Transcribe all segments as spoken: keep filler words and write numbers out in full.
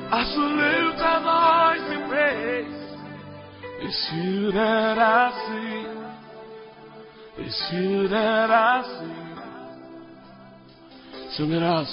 I shall lift my voice in praise. It's you that I see. It's you that I see. Sing it out.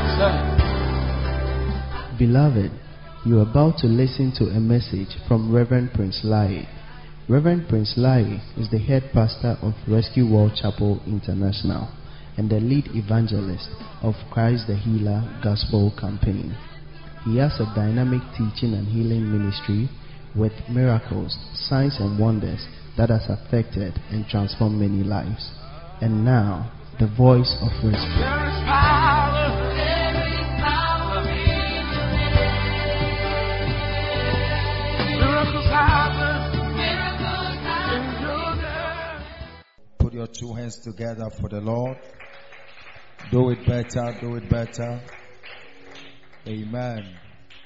Say. Beloved, you are about to listen to a message from Reverend Prince Lai. Reverend Prince Lai is the head pastor of Rescue World Chapel International and the lead evangelist of Christ the Healer Gospel Campaign. He has a dynamic teaching and healing ministry with miracles, signs and wonders that has affected and transformed many lives. And now, the voice of rescue. There is power. There is power in the name. Miracles happen. Miracles happen. In your name. Put your two hands together for the Lord. Do it better, do it better. Amen.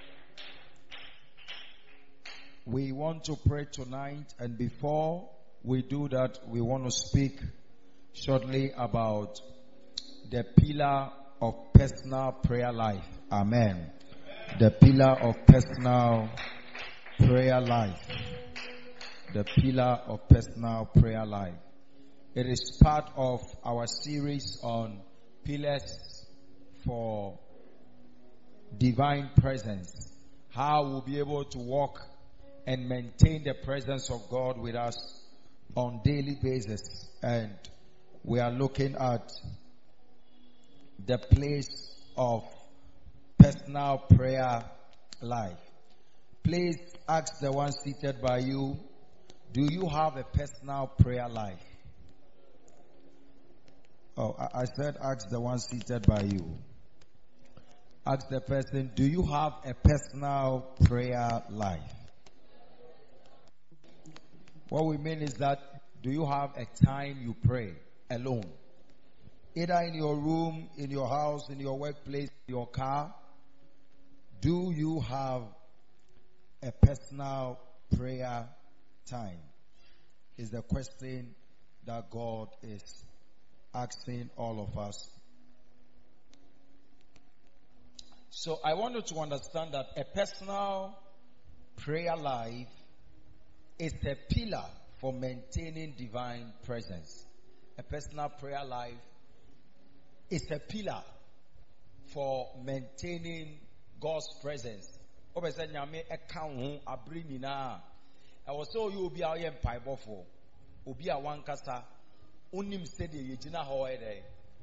We want to pray tonight, and before we do that, we want to speak shortly about the pillar of personal prayer life. Amen. The pillar of personal prayer life. The pillar of personal prayer life. It is part of our series on pillars for divine presence. How we'll be able to walk and maintain the presence of God with us on daily basis. And we are looking at the place of personal prayer life. Please ask the one seated by you, do you have a personal prayer life? Oh, I said ask the one seated by you. Ask the person, do you have a personal prayer life? What we mean is that, do you have a time you pray alone? Either in your room, in your house, in your workplace, your car. Do you have a personal prayer time? Is the question that God is asking all of us. So I want you to understand that a personal prayer life is a pillar for maintaining divine presence. A personal prayer life is a pillar for maintaining God's presence. I was so you be out here for Obi a one kasa unim sedi yejina ho ede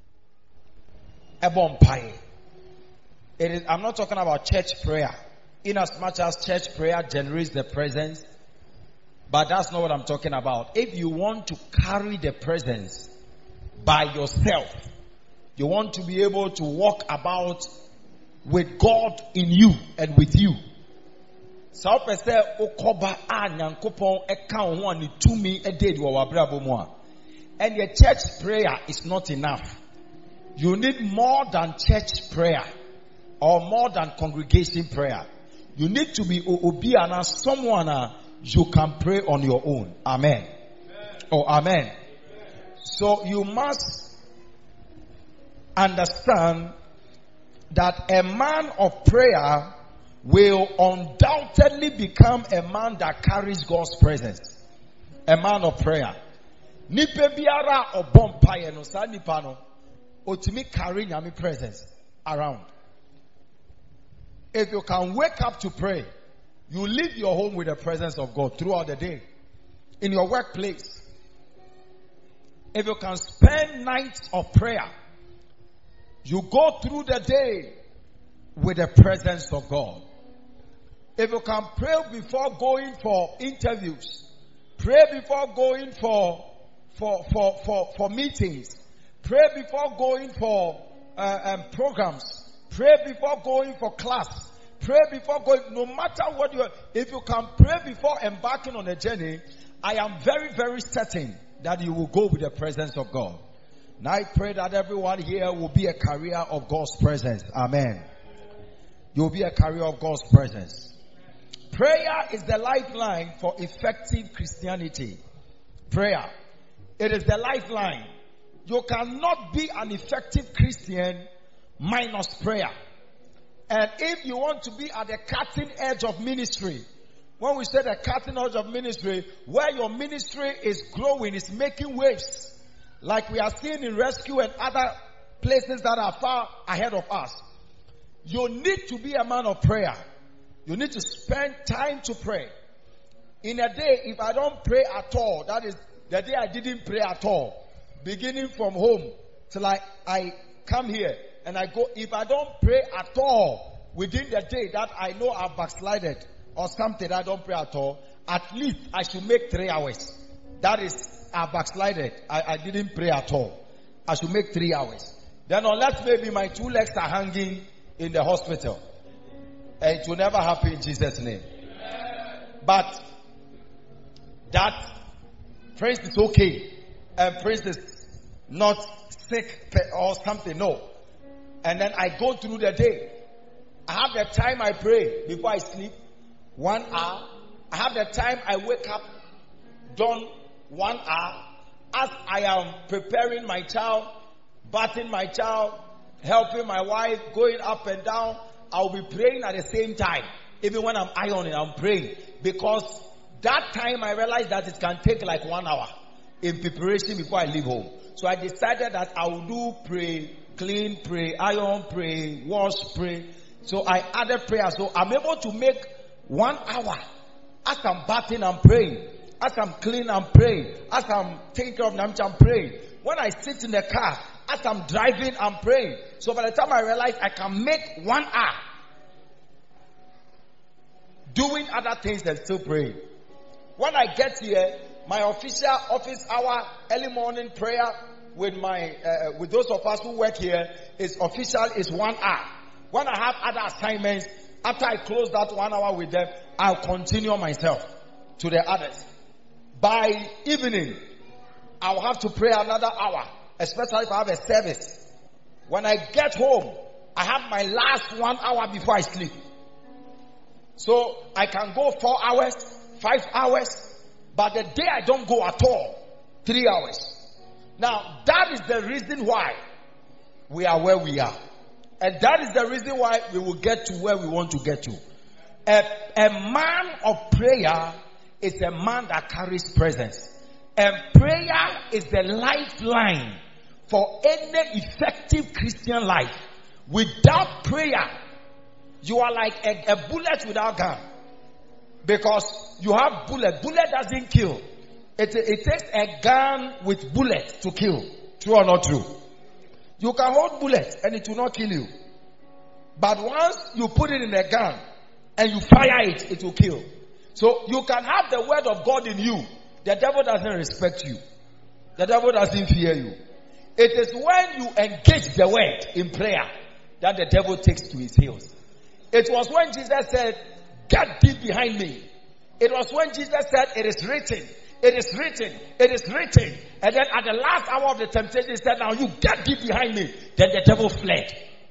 ebon pae. It is, I'm not talking about church prayer. In as much as church prayer generates the presence, but that's not what I'm talking about. If you want to carry the presence by yourself, you want to be able to walk about with God in you and with you. So pese okoba a nyankopon eka ho ani tumi ededi wo wabrabo mu a. And your church prayer is not enough. You need more than church prayer or more than congregation prayer. You need to be obi and someone you can pray on your own. Amen. Amen. Oh, amen. Amen. So you must understand that a man of prayer will undoubtedly become a man that carries God's presence. A man of prayer. Nipe biara obom paye no sa nipa no otimi carry nyame presence around. If you can wake up to pray, you leave your home with the presence of God throughout the day. In your workplace. If you can spend nights of prayer, you go through the day with the presence of God. If you can pray before going for interviews, pray before going for for for for, for meetings, pray before going for uh, um, programs, pray before going for class, pray before going, no matter what you are, if you can pray before embarking on a journey, I am very, very certain that you will go with the presence of God. Now I pray that everyone here will be a carrier of God's presence. Amen. You will be a carrier of God's presence. Prayer is the lifeline for effective Christianity. Prayer. It is the lifeline. You cannot be an effective Christian minus prayer. And if you want to be at the cutting edge of ministry, when we say the cutting edge of ministry, where your ministry is growing, is making waves, like we are seeing in Rescue and other places that are far ahead of us, you need to be a man of prayer. You need to spend time to pray. In a day, if I don't pray at all, that is the day I didn't pray at all, beginning from home till I, I come here and I go, if I don't pray at all within the day that I know I've backslided or something, I don't pray at all, at least I should make three hours. That is, I backslided. I, I didn't pray at all. I should make three hours. Then unless maybe my two legs are hanging in the hospital. And it will never happen in Jesus' name. But that Prince is okay. And Prince is not sick or something. No. And then I go through the day. I have the time I pray before I sleep. One hour. I have the time I wake up. Done one hour. As I am preparing my child, bathing my child, helping my wife, going up and down, I'll be praying at the same time. Even when I'm ironing, I'm praying. Because that time I realized that it can take like one hour in preparation before I leave home. So I decided that I will do pray, clean, pray, iron, pray, wash, pray. So I added prayer. So I'm able to make one hour. As I'm bathing, I'm praying. As I'm cleaning, I'm praying. As I'm taking care of them, I'm praying. When I sit in the car, as I'm driving, I'm praying. So by the time I realize I can make one hour doing other things and still praying. When I get here, my official office hour, early morning prayer with my uh, with those of us who work here is official is one hour. When I have other assignments, after I close that one hour with them, I'll continue myself to the others. By evening, I'll have to pray another hour, especially if I have a service. When I get home, I have my last one hour before I sleep. So I can go four hours, five hours, but the day I don't go at all, three hours. Now, that is the reason why we are where we are. And that is the reason why we will get to where we want to get to. A, a man of prayer is a man that carries presence. And prayer is the lifeline for any effective Christian life. Without prayer, you are like a, a bullet without gun. Because you have bullet. Bullet doesn't kill. It, it takes a gun with bullet to kill. True or not true? You can hold bullets and it will not kill you. But once you put it in a gun and you fire it, it will kill. So you can have the word of God in you. The devil doesn't respect you. The devil doesn't fear you. It is when you engage the word in prayer that the devil takes to his heels. It was when Jesus said, "Get thee behind me." It was when Jesus said, "It is written, it is written, it is written." And then at the last hour of the temptation, he said, "Now you get thee behind me." Then the devil fled.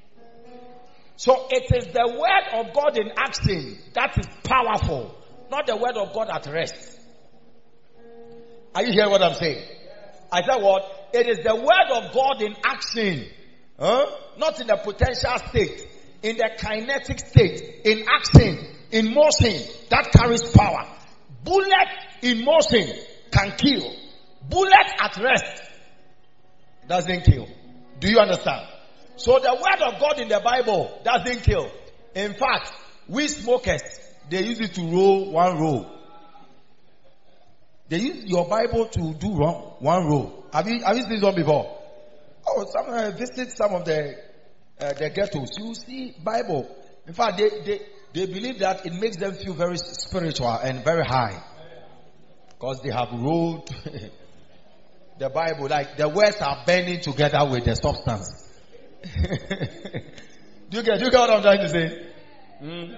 So it is the word of God in action that is powerful, not the word of God at rest. Are you hearing what I'm saying? I said what? It is the word of God in action. Huh? Not in the potential state. In the kinetic state. In action. In motion. That carries power. Bullet in motion can kill. Bullet at rest doesn't kill. Do you understand? So the word of God in the Bible doesn't kill. In fact, we smokers, they use it to roll one roll. They use your Bible to do wrong, one roll. Have you, have you seen this one before? Oh, some uh, visit some of the uh, the ghettos. You see Bible. In fact, they, they, they believe that it makes them feel very spiritual and very high. Because they have rolled the Bible. Like the words are bending together with the substance. do, you get, do you get what I'm trying to say? Mm.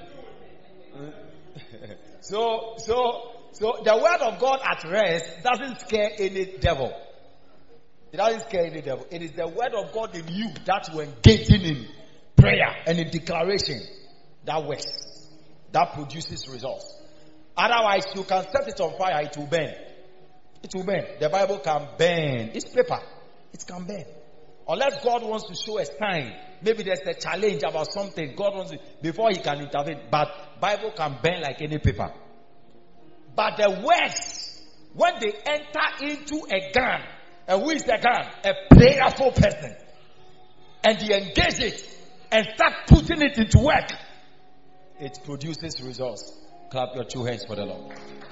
so, so, so the word of God at rest doesn't scare any devil. It doesn't scare any devil. It is the word of God in you that you engage in prayer and in declaration that works. That produces results. Otherwise, you can set it on fire, it will burn. It will burn. The Bible can burn. It's paper. It can burn. Unless God wants to show a sign. Maybe there's a challenge about something. God wants to, before he can intervene. But Bible can bend like any paper. But the words, when they enter into a gun, and who is the gun? A prayerful person. And they engage it and start putting it into work. It produces results. Clap your two hands for the Lord.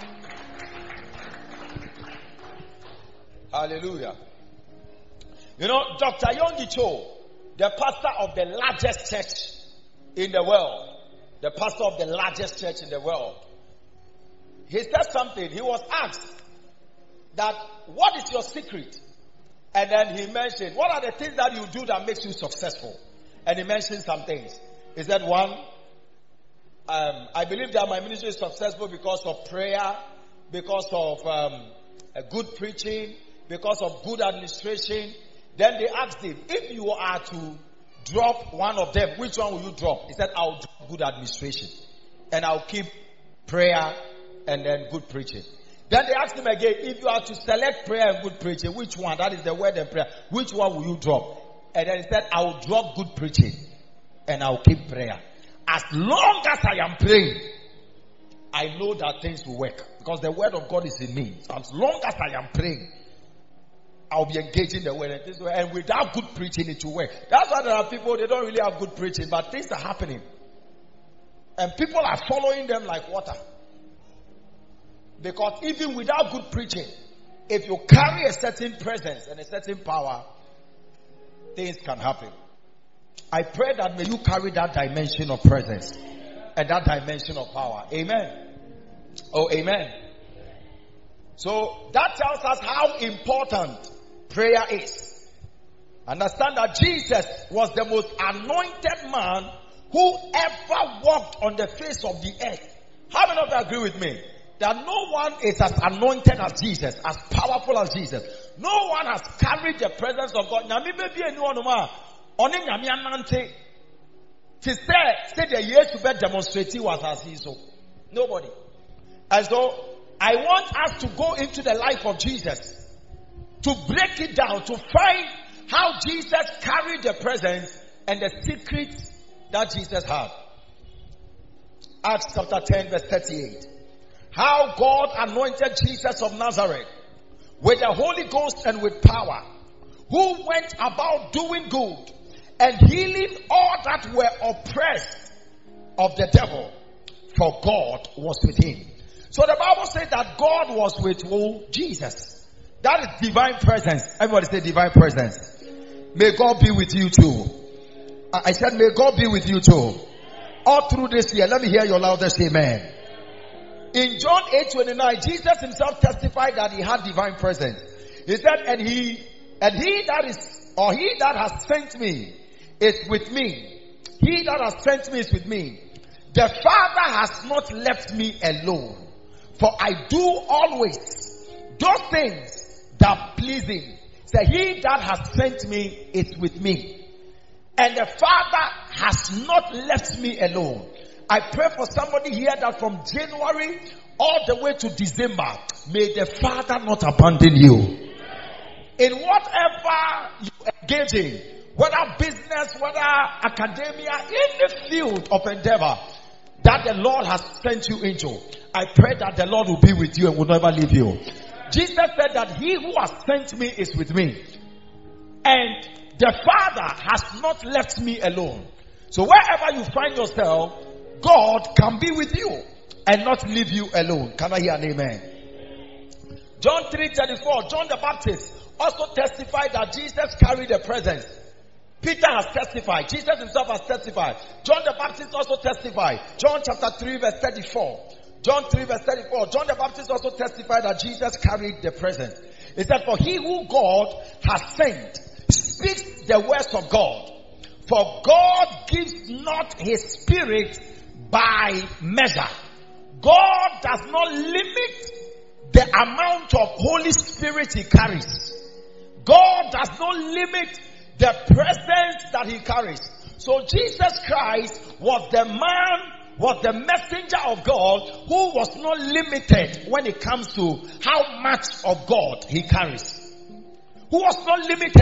Hallelujah. You know, Doctor Yonggi Cho, the pastor of the largest church in the world, the pastor of the largest church in the world, he said something. He was asked that, what is your secret? And then he mentioned, what are the things that you do that makes you successful? And he mentioned some things. He said, one, um, I believe that my ministry is successful because of prayer, because of um, a good preaching, because of good administration. Then they asked him, if you are to drop one of them, which one will you drop? He said, I'll drop good administration. And I'll keep prayer and then good preaching. Then they asked him again, if you are to select prayer and good preaching, which one? That is the word and prayer. Which one will you drop? And then he said, I'll drop good preaching and I'll keep prayer. As long as I am praying, I know that things will work. Because the word of God is in me. So as long as I am praying, I'll be engaging the word and this way. And without good preaching, it will work. That's why there are people, they don't really have good preaching, but things are happening. And people are following them like water. Because even without good preaching, if you carry a certain presence and a certain power, things can happen. I pray that may you carry that dimension of presence and that dimension of power. Amen. Oh, amen. So that tells us how important prayer is. Understand that Jesus was the most anointed man who ever walked on the face of the earth. How many of you agree with me? That no one is as anointed as Jesus, as powerful as Jesus. No one has carried the presence of God. Only nyame anante. To say, say the years to be demonstrated was as he so. Nobody. And so, I want us to go into the life of Jesus. To break it down. To find how Jesus carried the presence and the secrets that Jesus had. Acts chapter ten verse thirty-eight. How God anointed Jesus of Nazareth with the Holy Ghost and with power, who went about doing good and healing all that were oppressed of the devil, for God was with him. So the Bible says that God was with who? Jesus. That is divine presence. Everybody say divine presence. May God be with you too. I said may God be with you too. All through this year, let me hear your loudest amen. In John eight twenty-nine, Jesus himself testified that he had divine presence. He said, and he, and he that is, or he that has sent me is with me. He that has sent me is with me. The Father has not left me alone, for I do always those things that please him. So he that has sent me is with me. And the Father has not left me alone. I pray for somebody here that from January all the way to December, may the Father not abandon you. In whatever you engage in, whether business, whether academia, in the field of endeavor that the Lord has sent you into, I pray that the Lord will be with you and will never leave you. Jesus said that he who has sent me is with me. And the Father has not left me alone. So wherever you find yourself, God can be with you and not leave you alone. Can I hear an amen? John three thirty-four, John the Baptist also testified that Jesus carried the presence. Peter has testified. Jesus himself has testified. John the Baptist also testified. John chapter three verse thirty-four. John three verse thirty-four. John the Baptist also testified that Jesus carried the presence. He said, for he who God has sent speaks the words of God. For God gives not his spirit by measure. God does not limit the amount of Holy Spirit he carries. God does not limit the presence that he carries. So Jesus Christ was the man, was the messenger of God who was not limited when it comes to how much of God he carries. Who was not limited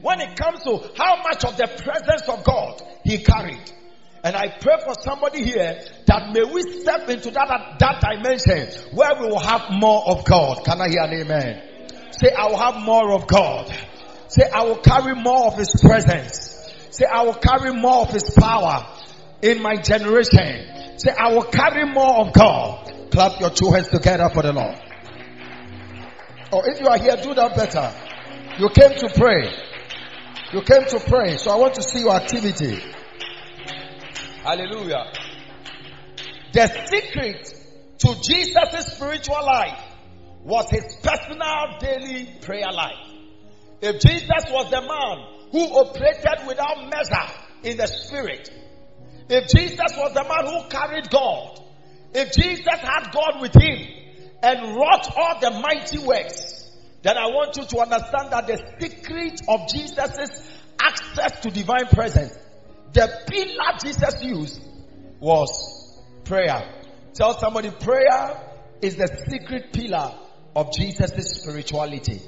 when it comes to how much of the presence of God he carried. And I pray for somebody here that may we step into that, that dimension where we will have more of God. Can I hear an amen? Say, I will have more of God. Say, I will carry more of his presence. Say, I will carry more of his power in my generation. Say, I will carry more of God. Clap your two hands together for the Lord. Or if you are here, do that better. You came to pray. You came to pray. So I want to see your activity. Hallelujah. The secret to Jesus' spiritual life was his personal daily prayer life. If Jesus was the man who operated without measure in the spirit, if Jesus was the man who carried God, if Jesus had God with him and wrought all the mighty works, then I want you to understand that the secret of Jesus' access to divine presence, the pillar Jesus used, was prayer. Tell somebody, prayer is the secret pillar of Jesus' spirituality.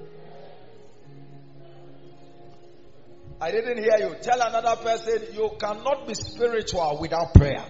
I didn't hear you. Tell another person, you cannot be spiritual without prayer.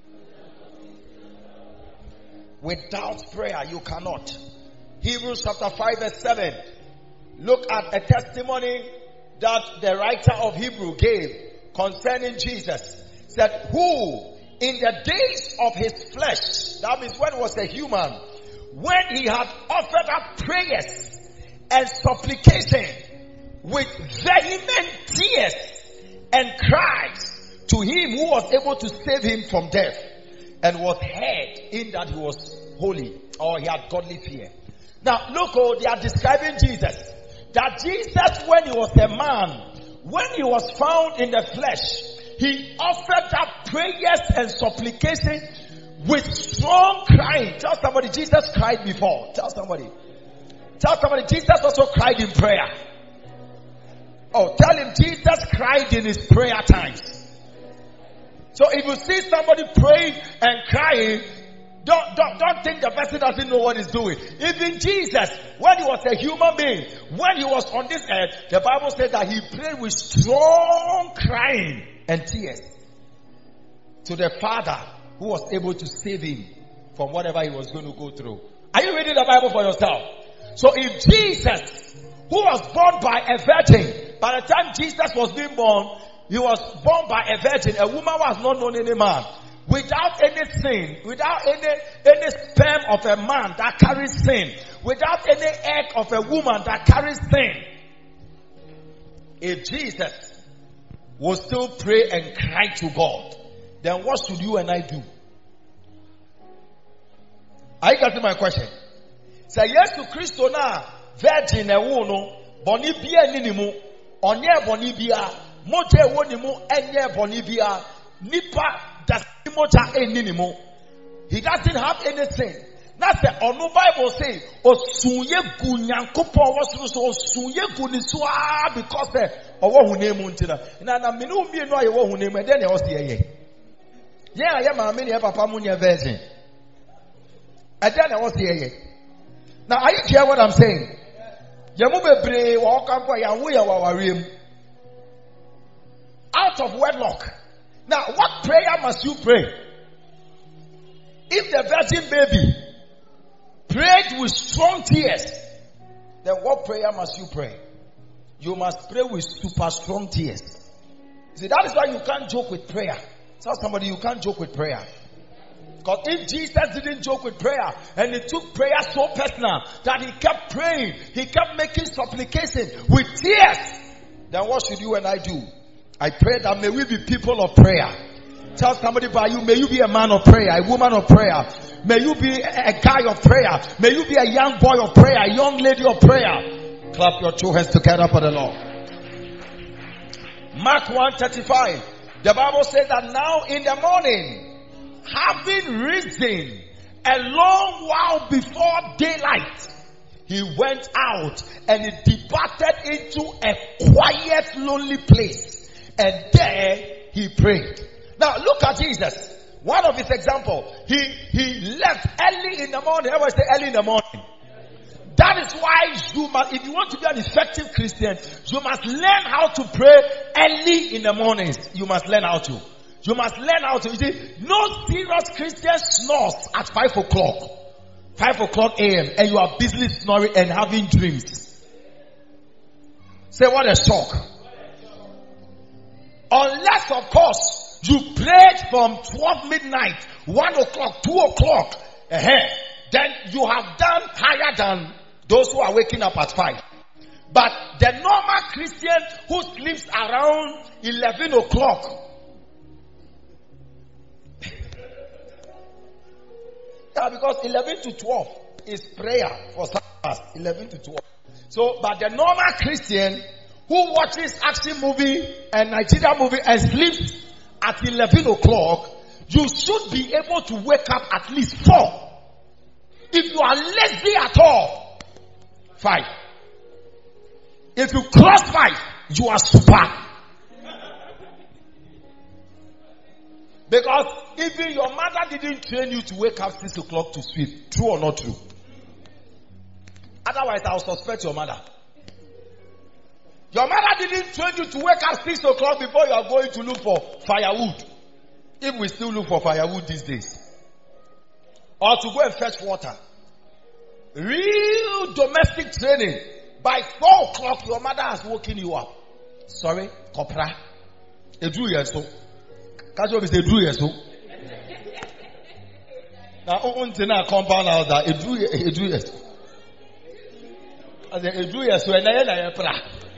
Without prayer, you cannot. Hebrews chapter five verse seven. Look at a testimony that the writer of Hebrew gave concerning Jesus. Said, who in the days of his flesh, that means when he was a human, when he had offered up prayers and supplication with vehement tears and cries to him who was able to save him from death, and was heard in that he was holy, or he had godly fear. Now look, oh, they are describing Jesus. That Jesus, when he was a man, when he was found in the flesh, he offered up prayers and supplication with strong crying. Tell somebody, Jesus cried before. Tell somebody. Tell somebody, Jesus also cried in prayer. Oh, tell him Jesus cried in his prayer times. So if you see somebody praying and crying, don't, don't, don't think the person doesn't know what he's doing. Even Jesus, when he was a human being, when he was on this earth, the Bible said that he prayed with strong crying and tears to the Father who was able to save him from whatever he was going to go through. Are you reading the Bible for yourself? So if Jesus, who was born by a virgin, by the time Jesus was being born, he was born by a virgin. A woman was not known any man. Without any sin, without any, any sperm of a man that carries sin, without any egg of a woman that carries sin. If Jesus will still pray and cry to God, then what should you and I do? Are you getting my question? Say yes to Christo na virgin e wo no boni bia ni ni mu onye boni bia moje wo ni mu enye boni bia nipa das moja eni ni mu. He doesn't have anything. That's the onu Bible say osunye gu Nyankopon wo so osunye gu ni so ah because eh owo hu nemu ntina na na me no mie no aye wo hu nemu e de na o se ye ye aye ma me ne papa mu nye virgin e de na o se ye. Now are you hear what I'm saying? Yamu bebre wo kan kwa ya wo ya wawarem out of wedlock. Now what prayer must you pray? If the virgin baby prayed with strong tears, then what prayer must you pray? You must pray with super strong tears. See, that is why you can't joke with prayer. Tell somebody you can't joke with prayer. Because if Jesus didn't joke with prayer and he took prayer so personal that he kept praying, he kept making supplication with tears, then what should you and I do? I pray that may we be people of prayer. Tell somebody by you, may you be a man of prayer, a woman of prayer. May you be a guy of prayer. May you be a young boy of prayer, a young lady of prayer. Clap your two hands together for the Lord. Mark one thirty-five. The Bible says that now in the morning, having risen a long while before daylight, he went out and he departed into a quiet, lonely place. And there he prayed. Now look at Jesus. One of his examples. He he left early in the morning. Everybody say early in the morning. That is why you must, if you want to be an effective Christian, you must learn how to pray early in the mornings. You must learn how to. You must learn how to. You see, no serious Christian snores at five o'clock. five o'clock a m and you are busily snoring and having dreams. Say, what a shock. Unless, of course, you prayed from twelve midnight, one o'clock, two o'clock ahead. Then you have done higher than those who are waking up at five. But the normal Christian who sleeps around eleven o'clock, yeah, because eleven to twelve is prayer for us. eleven to twelve. So, but the normal Christian who watches action movie and Nigerian movie and sleeps at eleven o'clock, you should be able to wake up at least four. If you are lazy at all, five. If you cross five, you are super. Because even your mother didn't train you to wake up six o'clock to sleep. True or not true? Otherwise, I'll suspect your mother. Your mother didn't train you to wake up six o'clock before you are going to look for firewood. If we still look for firewood these days. Or to go and fetch water. Real domestic training. By four o'clock, your mother has woken you up. Sorry, Kopra. Edru yeso. Kajo is Edru yeso. Now, until now, compound out that Edru Edru yeso. As Edru yeso, and I am pra.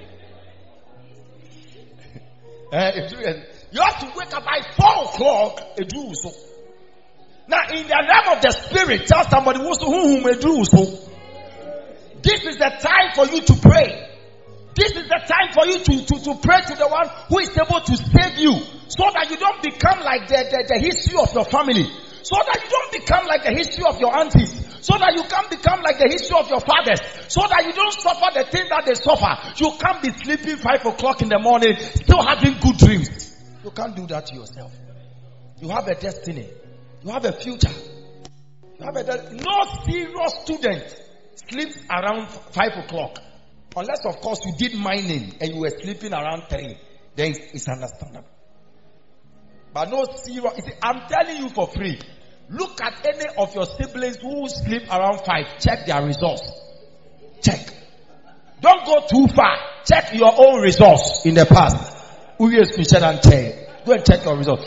You have to wake up by four o'clock. Edru yeso. Now, in the realm of the spirit, tell somebody who may do so. This is the time for you to pray. This is the time for you to, to, to pray to the one who is able to save you, so that you don't become like the, the, the history of your family, so that you don't become like the history of your aunties, so that you can't become like the history of your fathers, so that you don't suffer the things that they suffer. You can't be sleeping five o'clock in the morning, still having good dreams. You can't do that to yourself. You have a destiny. You have a future. You have a de- no serious student sleeps around five o'clock. Unless, of course, you did mining and you were sleeping around three. Then it's understandable. But no serious. I'm telling you for free. Look at any of your siblings who sleep around five. Check their results. Check. Don't go too far. Check your own results in the past. Who is Christian and tell? Go and check your results.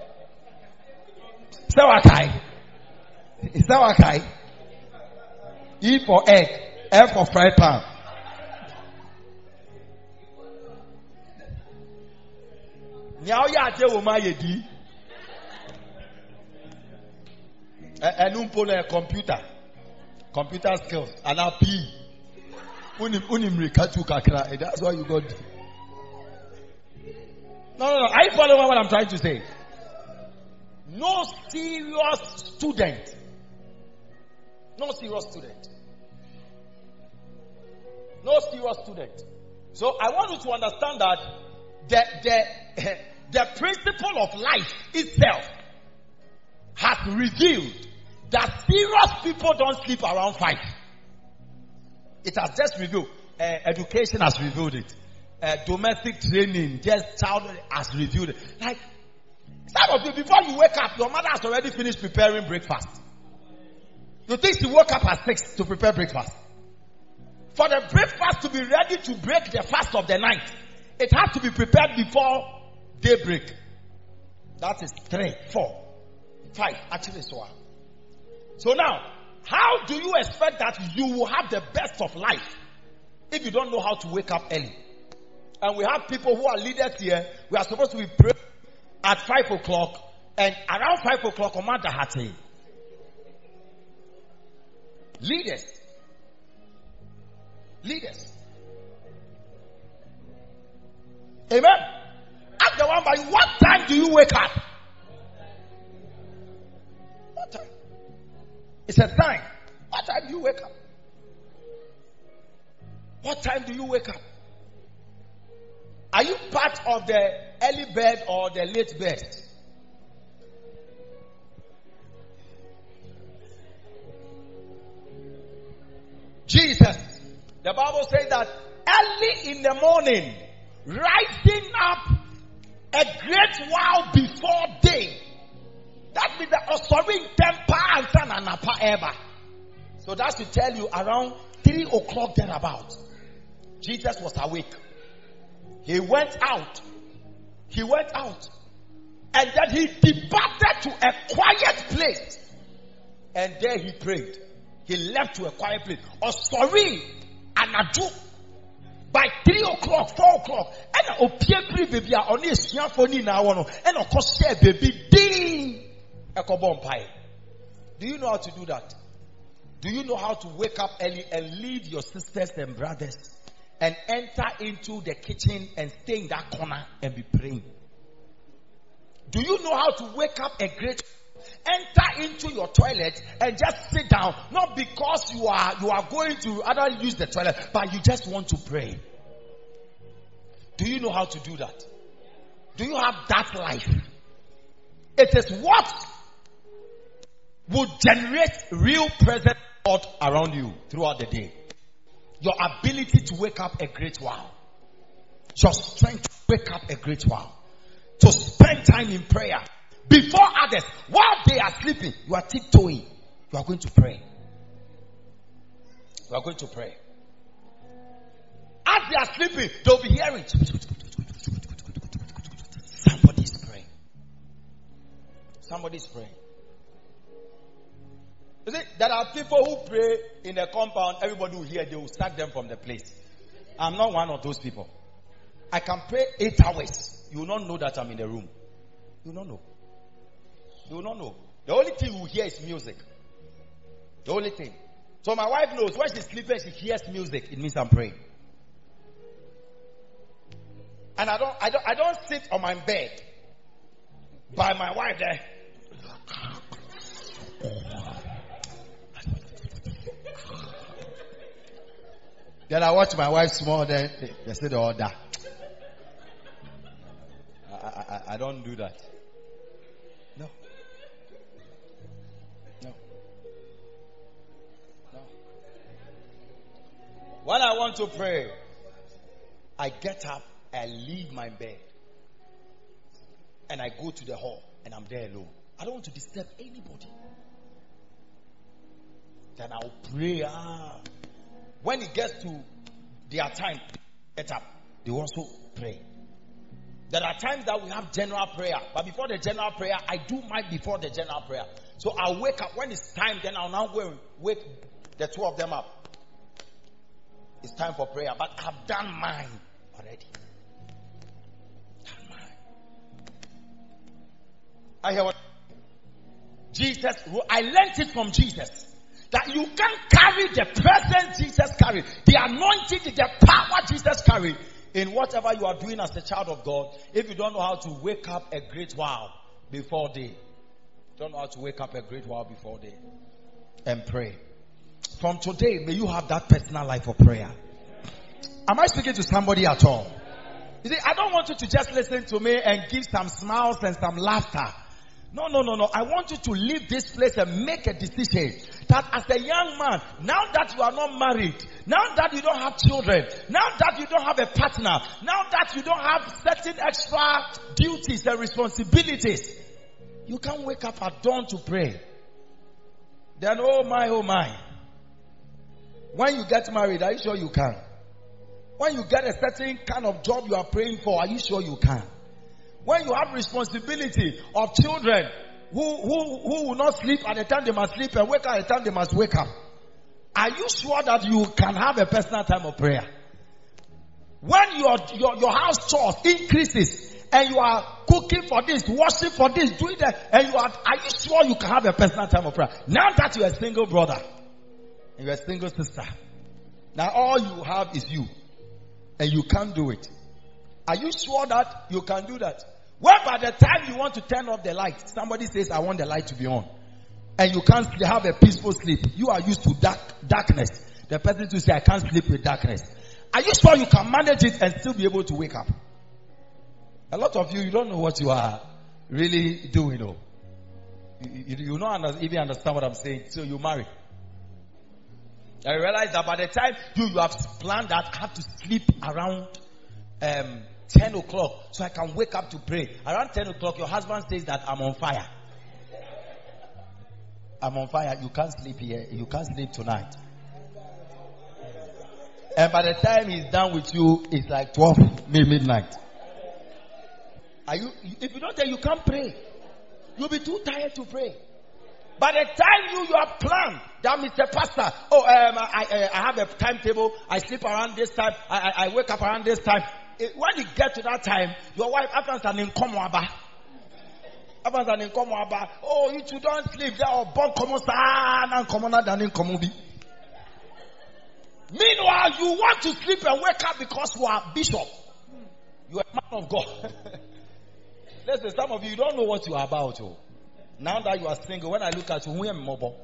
Is that okay? Is that okay? E for egg, F for fried pan. Now you are there with my yedi. And umpole a computer, computer skills, and now P. Unim unim rekatu kakra. That's why you got. No, no, no. I follow what I'm trying to say. No serious student. No serious student. No serious student. So I want you to understand that the, the, the principle of life itself has revealed that serious people don't sleep around five. It has just revealed. Uh, education has revealed it. Uh, domestic training, just child has revealed it. Like, some of you, before you wake up, your mother has already finished preparing breakfast. You think she woke up at six to prepare breakfast? For the breakfast to be ready to break the fast of the night, it has to be prepared before daybreak. That is three, four, five, actually so. So now, how do you expect that you will have the best of life if you don't know how to wake up early? And we have people who are leaders here. We are supposed to be praying at five o'clock, and around five o'clock, Omada Hati. Leaders. Leaders. Amen. Ask the one by what time do you wake up? What time? It's a time. What time do you wake up? What time do you wake up? Are you part of the early bird or the late bird? Jesus The Bible says that early in the morning, rising up a great while before day. That means that Osorin Tempa and Sananapa ever. So that's to tell you around three o'clock thereabout, Jesus was awake. He went out. He went out. And then he departed to a quiet place. And there he prayed. He left to a quiet place. Osorin Anadu. By three o'clock, four o'clock, and opiepri baby are only a siafoni na one, and of course share baby ding a cobon pie. Do you know how to do that? Do you know how to wake up early and leave your sisters and brothers and enter into the kitchen and stay in that corner and be praying? Do you know how to wake up a great enter into your toilet and just sit down, not because you are you are going to either use the toilet, but you just want to pray? Do you know how to do that? Do you have that life? It is what would generate real presence of God around you throughout the day. Your ability to wake up a great while. Your strength to wake up a great while. To spend time in prayer. Before others, while they are sleeping, you are tiptoeing. You are going to pray. You are going to pray. As they are sleeping, they'll be hearing. Somebody is praying. Somebody is praying. You see, there are people who pray in the compound, everybody will hear, they will sack them from the place. I'm not one of those people. I can pray eight hours. You will not know that I'm in the room. You will not know. You will not know. The only thing you will hear is music. The only thing. So my wife knows when she's sleeping, she hears music. It means I'm praying. And I don't, I don't, I don't sit on my bed by my wife there. Then I watch my wife small. Then they say the order. I, I, I don't do that. No. No. No. When I want to pray, I get up, I leave my bed, and I go to the hall, and I'm there alone. I don't want to disturb anybody. Then I'll pray. Ah. When it gets to their time, get up. They also pray. There are times that we have general prayer, but before the general prayer, I do mine before the general prayer. So I'll wake up when it's time. Then I'll now go and wake the two of them up. It's time for prayer, but I've done mine already. Done mine. I hear what Jesus. I learned it from Jesus. That you can carry the presence Jesus carried, the anointing, the power Jesus carried in whatever you are doing as a child of God. If you don't know how to wake up a great while before day, don't know how to wake up a great while before day and pray. From today, may you have that personal life of prayer. Am I speaking to somebody at all? You see, I don't want you to just listen to me and give some smiles and some laughter. No, no, no, no. I want you to leave this place and make a decision that as a young man, now that you are not married, now that you don't have children, now that you don't have a partner, now that you don't have certain extra duties and responsibilities, you can't wake up at dawn to pray. Then, oh my, oh my. When you get married, are you sure you can? When you get a certain kind of job you are praying for, are you sure you can? When you have responsibility of children who, who, who will not sleep at the time they must sleep and wake up at the time they must wake up, are you sure that you can have a personal time of prayer? When your, your, your house chores increases and you are cooking for this, washing for this, doing that, and you are, are you sure you can have a personal time of prayer? Now that you are a single brother and you are a single sister, now all you have is you and you can't do it. Are you sure that you can do that? When by the time you want to turn off the light, somebody says, I want the light to be on. And you can't have a peaceful sleep. You are used to dark, darkness. The person to say, I can't sleep with darkness. Are you sure you can manage it and still be able to wake up? A lot of you, you don't know what you are really doing. Though. You, you, you don't under, even understand what I'm saying. So you marry. I realized that by the time you, you have planned that, I have to sleep around um, ten o'clock so I can wake up to pray. Around ten o'clock, your husband says that I'm on fire. I'm on fire. You can't sleep here. You can't sleep tonight. And by the time he's done with you, it's like twelve midnight. Are you? If you don't tell, you can't pray. You'll be too tired to pray. By the time you you have planned that, Mister Pastor, oh, um, I, I I have a timetable. I sleep around this time. I I, I wake up around this time. It, when you get to that time, your wife after an income aba. After an income aba. Oh, you two don't sleep. They are born common and commoner than income be. Meanwhile, you want to sleep and wake up because you are bishop. You are a man of God. Listen, some of you, you don't know what you are about. Oh. Now that you are single, when I look at you, who am mobile?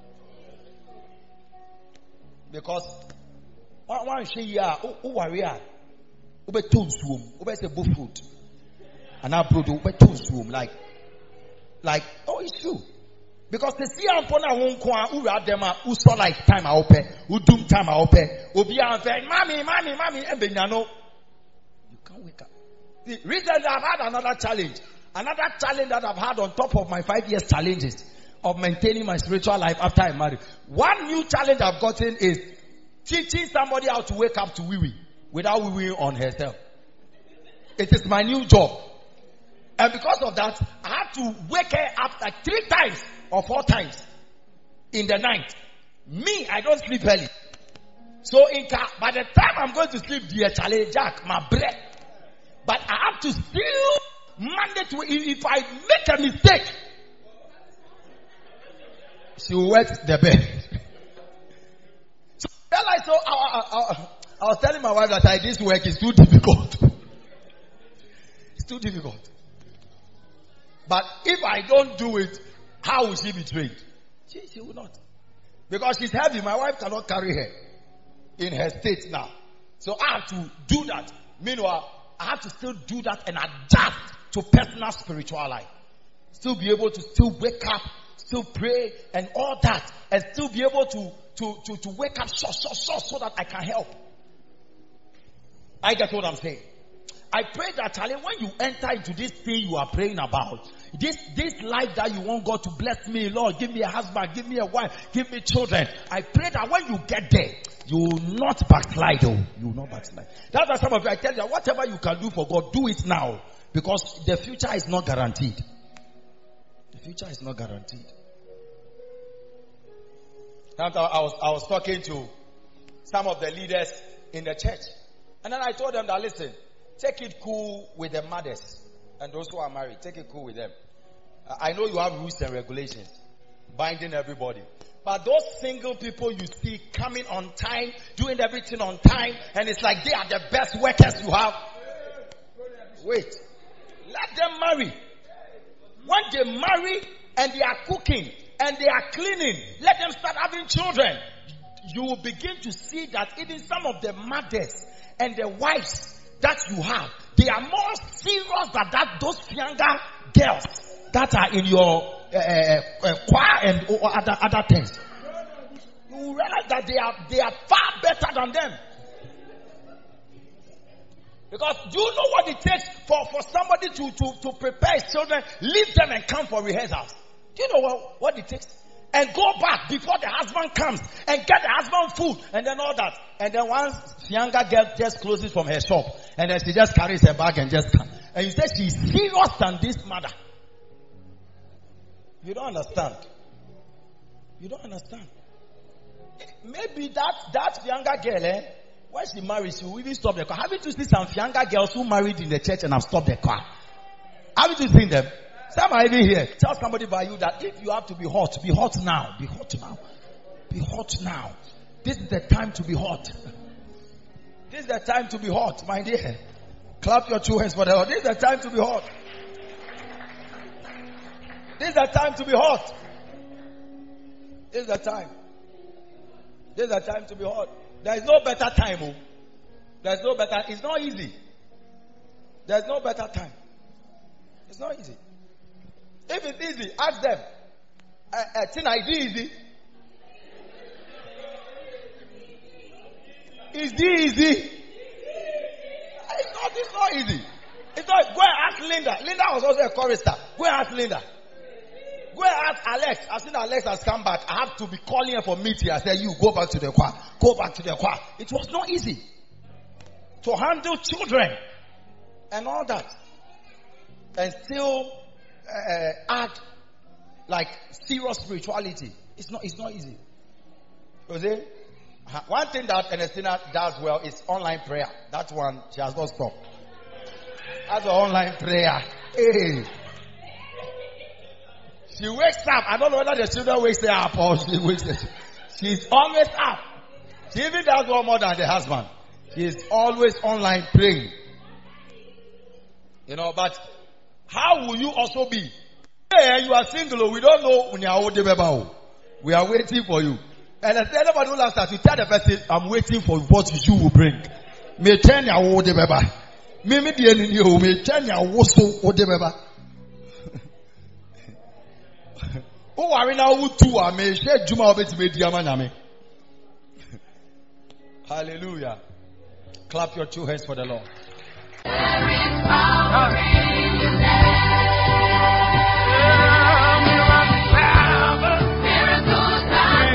Because one one she ya, who worry ya? Who be too soon? Who be say bull food? And now, bro, who be too soon? Like, like, oh, it's true. Because the see I'm pona won kwa who read them who saw like time I open, who doom time I open, obi am say, mommy, mommy, mommy, and benyano. You can't wake up. See, recently I've had another challenge. Another challenge that I've had on top of my five years challenges of maintaining my spiritual life after I married. One new challenge I've gotten is teaching somebody how to wake up to wee wee without wee wee on herself. It is my new job. And because of that, I have to wake her up like three times or four times in the night. Me, I don't sleep early. So in car, by the time I'm going to sleep, dear challenge Jack, my breath. But I have to still mandate to, if I make a mistake, she will wet the bed. So, I, so I, I, I, I was telling my wife that I, this work is too difficult. It's too difficult. But if I don't do it, how will she be trained? She, she will not. Because she's heavy. My wife cannot carry her in her state now. So I have to do that. Meanwhile, I have to still do that and adapt to personal spiritual life. Still be able to still wake up, still pray and all that. And still be able to, to, to, to wake up so, so, so, so that I can help. I get what I'm saying. I pray that, Charlie, when you enter into this thing you are praying about, this, this life that you want God to bless me, Lord, give me a husband, give me a wife, give me children. I pray that when you get there, you will not backslide. Oh, you will not backslide. That's why some of you, I tell you, whatever you can do for God, do it now. Because the future is not guaranteed. The future is not guaranteed. Now, I was, I was talking to some of the leaders in the church. And then I told them that, listen, take it cool with the mothers and those who are married. Take it cool with them. I know you have rules and regulations binding everybody. But those single people you see coming on time, doing everything on time, and it's like they are the best workers you have. Wait. Let them marry. When they marry and they are cooking and they are cleaning, let them start having children. You will begin to see that even some of the mothers and the wives that you have, they are more serious than that those younger girls that are in your uh, uh, choir and other other things. You will realize that they are they are far better than them. Because do you know what it takes for, for somebody to, to, to prepare his children, leave them and come for rehearsals? Do you know what, what it takes? And go back before the husband comes and get the husband food and then all that. And then once the younger girl just closes from her shop and then she just carries her bag and just comes. And you say she's serious than this mother. You don't understand. You don't understand. Maybe that, that younger girl, eh, when she marries, she will even stop the car. Haven't you seen some younger girls who married in the church and have stopped the car? Haven't you seen them? Some are even here. Tell somebody by you that if you have to be hot, be hot now. Be hot now. Be hot now. This is the time to be hot. This is the time to be hot, my dear. Clap your two hands for the hot. This is the time to be hot. This is the time to be hot. This is the time. This is the time to be hot. There is no better time. Oh. There is no better. It's not easy. There is no better time. It's not easy. If it's easy, ask them. Uh, uh, Tina, is it easy? Is this easy? It's not, it's not easy. It's not. Go and ask Linda. Linda was also a chorister. Go and ask Linda. Go and ask Alex. I've seen Alex has come back. I have to be calling her for meeting. I said, you go back to the choir. Go back to the choir. It was not easy to handle children and all that. And still uh, add like serious spirituality. It's not, it's not easy. You see? One thing that Ernestina does well is online prayer. That one, she has not stopped. That's an online prayer. Hey. She wakes up. I don't know whether the children wakes her up or she wakes her. She's always up. She even does one more than the husband. She's always online praying. You know, but how will you also be? Hey, you are single. We don't know when you are old. We are waiting for you. And I said, nobody will ask us. You tell the person, I'm waiting for what you will bring. Me turn your old baby. Me me the enemy. Me turn your old baby. Oh, I now would too. I may share Juma of it with Yamaname. Hallelujah. Clap your two hands for the Lord. There is power in your name. Miracles are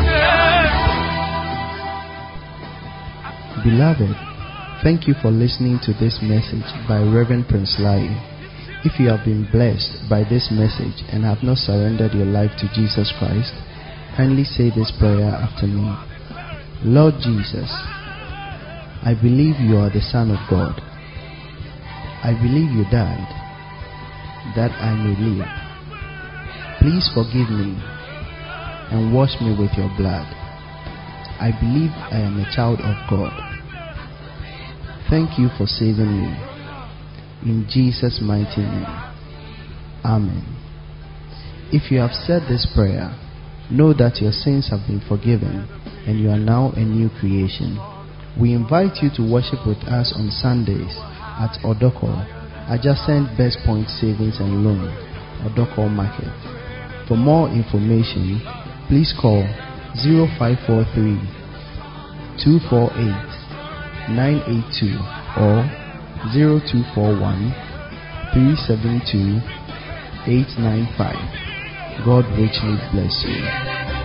in your name. Beloved, thank you for listening to this message by Reverend Prince Lai. If you have been blessed by this message and have not surrendered your life to Jesus Christ, kindly say this prayer after me. Lord Jesus, I believe you are the Son of God. I believe you died that I may live. Please forgive me and wash me with your blood. I believe I am a child of God. Thank you for saving me. In Jesus' mighty name. Amen. If you have said this prayer, know that your sins have been forgiven and you are now a new creation. We invite you to worship with us on Sundays at Odoko, adjacent Best Point Savings and Loan, Odoko Market. For more information, please call zero five four three, two four eight, nine eight two or zero two four one, three seven two, eight nine five. God richly bless you.